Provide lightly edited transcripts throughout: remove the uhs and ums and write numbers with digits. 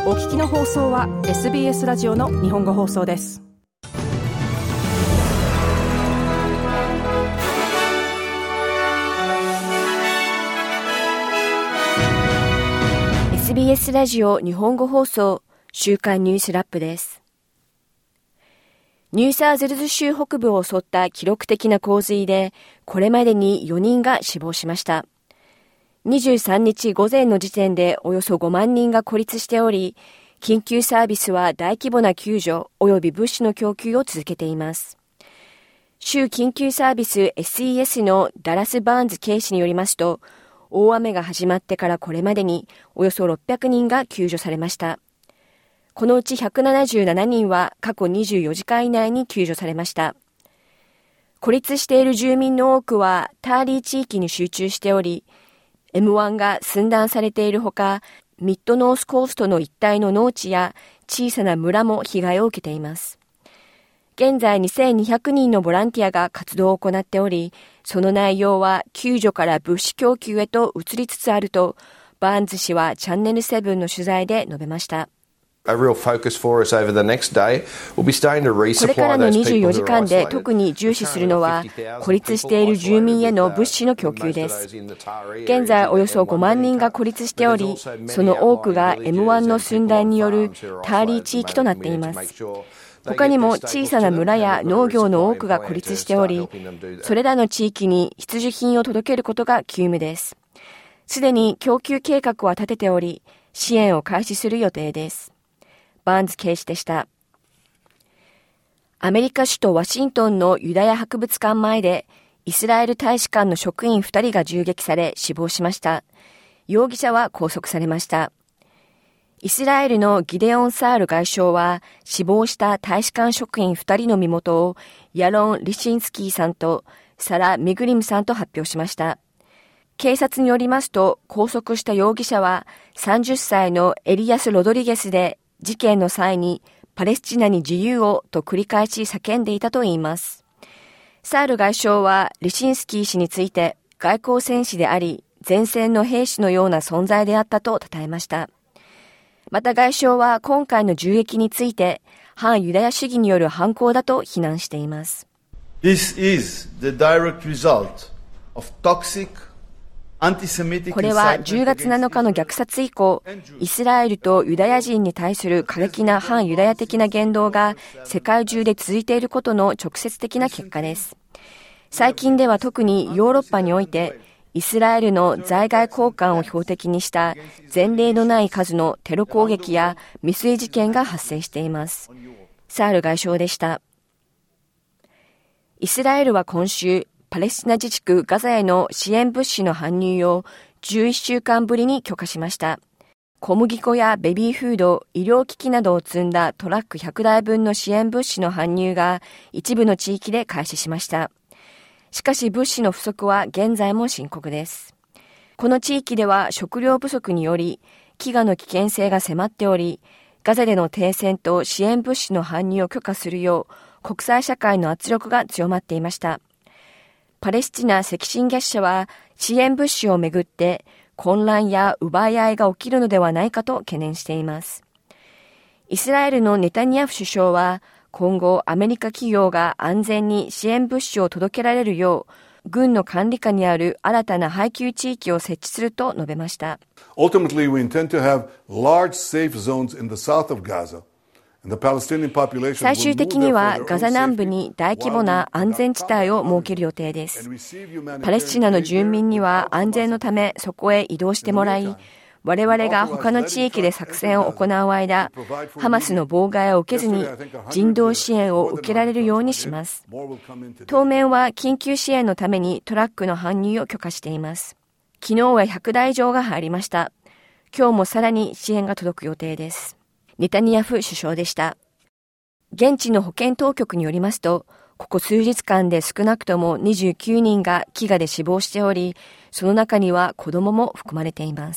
お聞きの放送は SBS ラジオの日本語放送です。 SBS ラジオ日本語放送週刊ニュースラップです。ニューサウゼルズ州北部を襲った記録的な洪水で、これまでに4人が死亡しました。23日午前の時点でおよそ5万人が孤立しており、緊急サービスは大規模な救助及び物資の供給を続けています。州緊急サービス SES のダラス・バーンズ警視によりますと、大雨が始まってからこれまでにおよそ600人が救助されました。このうち177人は過去24時間以内に救助されました。孤立している住民の多くはターリー地域に集中しており、M1 が寸断されているほか、ミッドノースコーストの一帯の農地や小さな村も被害を受けています。現在2200人のボランティアが活動を行っており、その内容は救助から物資供給へと移りつつあると、バーンズ氏はチャンネル7の取材で述べました。 これからの 24時間で特に重視するのは、孤立している住民への物資の供給です。現在およそ5万人が孤立しており、その多くが M1 の寸断によるターリー地域となっています。他にも小さな村や農業の多くが孤立しており、それらの地域に必需品を届けることが急務です。すでに供給計画は立てており、支援を開始する予定です。バーンズ警視でした。アメリカ首都ワシントンのユダヤ博物館前で、イスラエル大使館の職員2人が銃撃され死亡しました。容疑者は拘束されました。イスラエルのギデオン・サール外相は、死亡した大使館職員2人の身元をヤロン・リシンスキーさんとサラ・ミグリムさんと発表しました。警察によりますと、拘束した容疑者は30歳のエリアス・ロドリゲスで、事件の際にパレスチナに自由をと繰り返し叫んでいたといいます。サール外相はリシンスキー氏について外交戦士であり、前線の兵士のような存在であったと称えました。また外相は今回の銃撃について反ユダヤ主義による犯行だと非難しています。 This is the direct result of toxicこれは10月7日の虐殺以降、イスラエルとユダヤ人に対する過激な反ユダヤ的な言動が世界中で続いていることの直接的な結果です。最近では特にヨーロッパにおいて、イスラエルの在外公館を標的にした前例のない数のテロ攻撃や未遂事件が発生しています。サール外相でした。イスラエルは今週、パレスチナ自治区ガザへの支援物資の搬入を11週間ぶりに許可しました。小麦粉やベビーフード、医療機器などを積んだトラック100台分の支援物資の搬入が一部の地域で開始しました。しかし物資の不足は現在も深刻です。この地域では食料不足により飢餓の危険性が迫っており、ガザでの停戦と支援物資の搬入を許可するよう国際社会の圧力が強まっていました。パレスチナ赤新月社は支援物資をめぐって混乱や奪い合いが起きるのではないかと懸念しています。イスラエルのネタニヤフ首相は今後アメリカ企業が安全に支援物資を届けられるよう軍の管理下にある新たな配給地域を設置すると述べました。 Ultimately, we intend to have large safe zones in the south of Gaza. 最終的にはガザ南部に大規模な安全地帯を設ける予定です。パレスチナの住民には安全のためそこへ移動してもらい、我々が他の地域で作戦を行う間、ハマスの妨害を受けずに人道支援を受けられるようにします。当面は緊急支援のためにトラックの搬入を許可しています。昨日は100台以上が入りました。今日もさらに支援が届く予定です。ネタニヤフ首相でした。現地の保健当局によりますと、ここ数日間で少なくとも29人が飢餓で死亡しており、その中には子供も含まれています。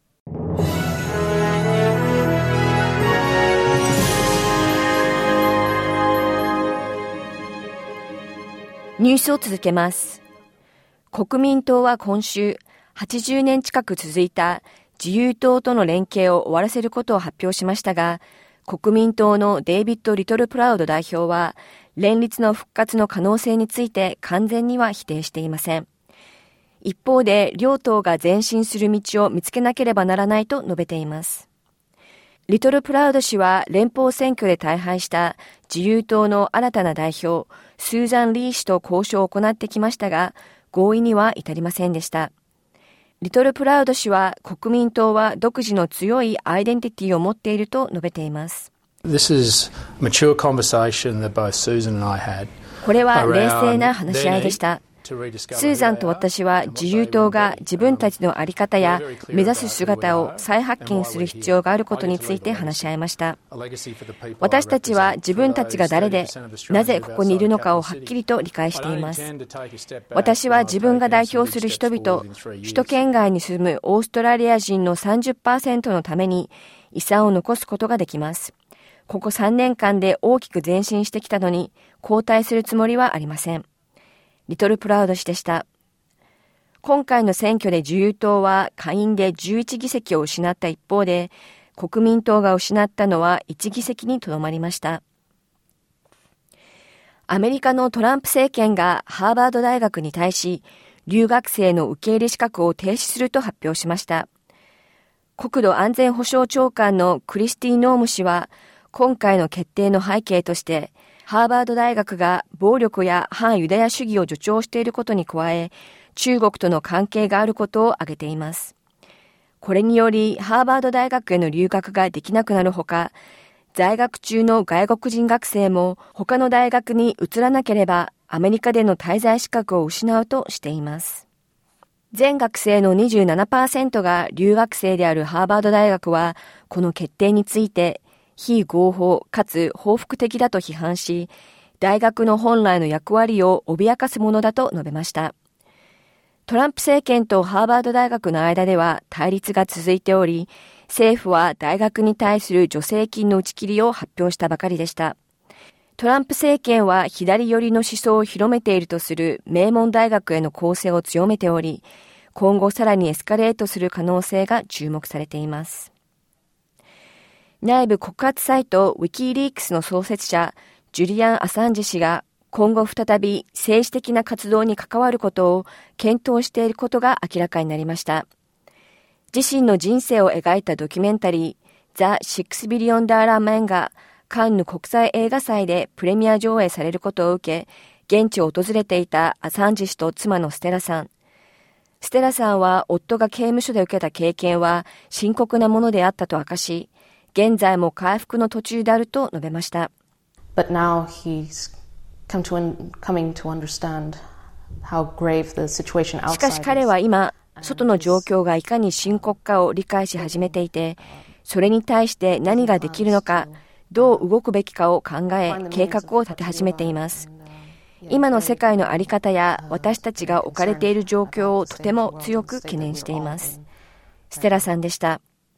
ニュースを続けます。国民党は今週、80年近く続いた自由党との連携を終わらせることを発表しましたが、国民党のデイビッド・リトルプラウド代表は、連立の復活の可能性について完全には否定していません。一方で、両党が前進する道を見つけなければならないと述べています。リトルプラウド氏は連邦選挙で大敗した自由党の新たな代表、スーザン・リー氏と交渉を行ってきましたが、合意には至りませんでした。リトルプラウド氏は国民党は独自の強いアイデンティティを持っていると述べています。これは冷静な話し合いでした。スーザンと私は自由党が自分たちの在り方や目指す姿を再発見する必要があることについて話し合いました。私たちは自分たちが誰で、なぜここにいるのかをはっきりと理解しています。私は自分が代表する人々、首都圏外に住むオーストラリア人の 30% のために遺産を残すことができます。ここ3年間で大きく前進してきたのに後退するつもりはありません。リトルプラウド氏でした。今回の選挙で自由党は下院で11議席を失った一方で、国民党が失ったのは1議席にとどまりました。アメリカのトランプ政権がハーバード大学に対し、留学生の受け入れ資格を停止すると発表しました。国土安全保障長官のクリスティ・ノーム氏は、今回の決定の背景として、ハーバード大学が暴力や反ユダヤ主義を助長していることに加え、中国との関係があることを挙げています。これにより、ハーバード大学への留学ができなくなるほか、在学中の外国人学生も他の大学に移らなければ、アメリカでの滞在資格を失うとしています。全学生の 27% が留学生であるハーバード大学は、この決定について、非合法かつ報復的だと批判し、大学の本来の役割を脅かすものだと述べました。トランプ政権とハーバード大学の間では対立が続いており、政府は大学に対する助成金の打ち切りを発表したばかりでした。トランプ政権は左寄りの思想を広めているとする名門大学への攻勢を強めており、今後さらにエスカレートする可能性が注目されています。内部告発サイトウィキリークスの創設者ジュリアン・アサンジ氏が今後再び政治的な活動に関わることを検討していることが明らかになりました。自身の人生を描いたドキュメンタリーザ・6ビリオンダーラーマンがカンヌ国際映画祭でプレミア上映されることを受け、現地を訪れていたアサンジ氏と妻のステラさん。ステラさんは夫が刑務所で受けた経験は深刻なものであったと明かし、現在も回復の途中であると述べました。 But now he's coming to understand how grave the situation outside is. しかし彼は今、外の状況がいかに深刻かを理解し始めていて、それに対して何ができるのか、どう動くべきかを考え、計画を立て始めています。今の世界の在り方や私たちが置かれている状況をとても強く懸念しています。ステラさんでした。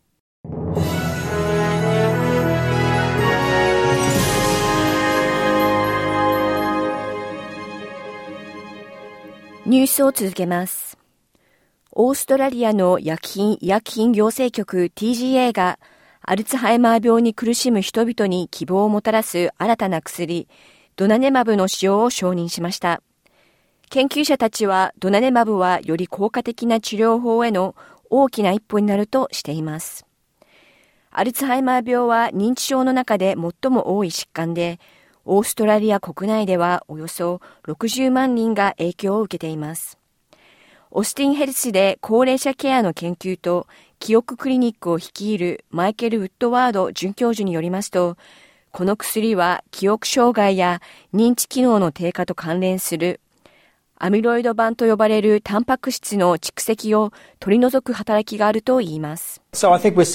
ニュースを続けます。オーストラリアの医薬品行政局 TGA がアルツハイマー病に苦しむ人々に希望をもたらす新たな薬、ドナネマブの使用を承認しました。研究者たちはドナネマブはより効果的な治療法への大きな一歩になるとしています。アルツハイマー病は認知症の中で最も多い疾患で、オーストラリア国内ではおよそ60万人が影響を受けています。オースティンヘルスで高齢者ケアの研究と記憶クリニックを率いるマイケル・ウッドワード准教授によりますと、この薬は記憶障害や認知機能の低下と関連するアミロイド板と呼ばれるタンパク質の蓄積を取り除く働きがあるといいます。アルツハイマ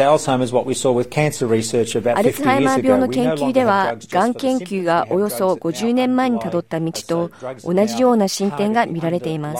ー病の研究では、がん研究がおよそ50年前にたどった道と同じような進展が見られています。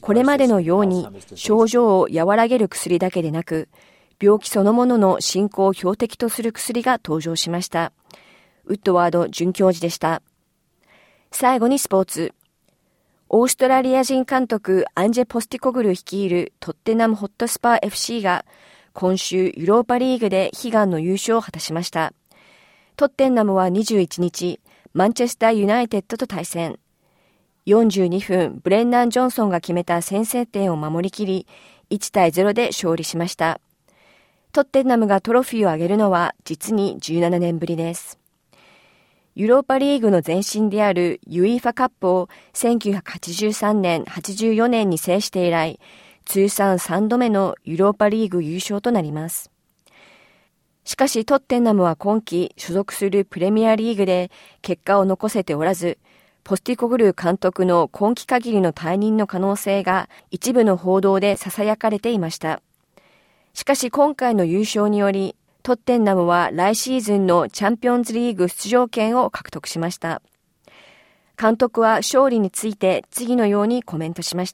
これまでのように症状を和らげる薬だけでなく、病気そのものの進行を標的とする薬が登場しました。ウッドワード准教授でした。最後にスポーツ。 オーストラリア人監督アンジェ・ポスティコグル率いるトッテナムホットスパー FC が今週ユーローパリーグで悲願の優勝を果たしました。トッテナムは21日、マンチェスターユナイテッドと対戦。42分、ブレンナン・ジョンソンが決めた先制点を守りきり、1対0で勝利しました。トッテナムがトロフィーを挙げるのは実に17年ぶりです。ユーローパリーグの前身であるユイーファカップを1983年、84年に制して以来、通算3度目のユーローパリーグ優勝となります。しかしトッテナムは今季所属するプレミアリーグで結果を残せておらず、ポスティコグル監督の今季限りの退任の可能性が一部の報道で囁かれていました。しかし今回の優勝により、トッテナムは来シーズンのチャンピオンズリーグ出場権を獲得しました。監督は勝利について次のようにコメントしました。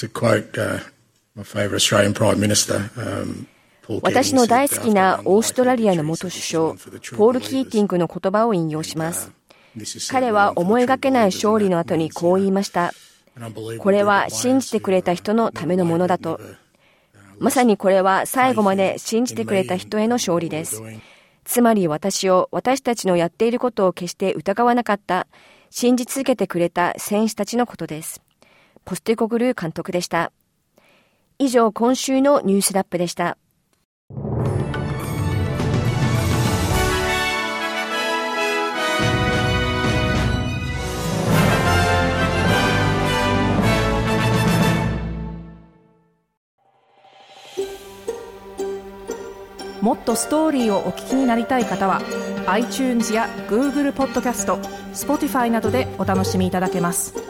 私の大好きなオーストラリアの元首相、ポール・キーティングの言葉を引用します。彼は思いがけない勝利の後にこう言いました。これは信じてくれた人のためのものだと。まさにこれは最後まで信じてくれた人への勝利です。つまり私たちのやっていることを決して疑わなかった、信じ続けてくれた選手たちのことです。ポステコグル監督でした。以上、今週のニュースラップでした。 もっとストーリーをお聞きになりたい方は iTunes や Google ポッドキャスト、Spotify などでお楽しみいただけます。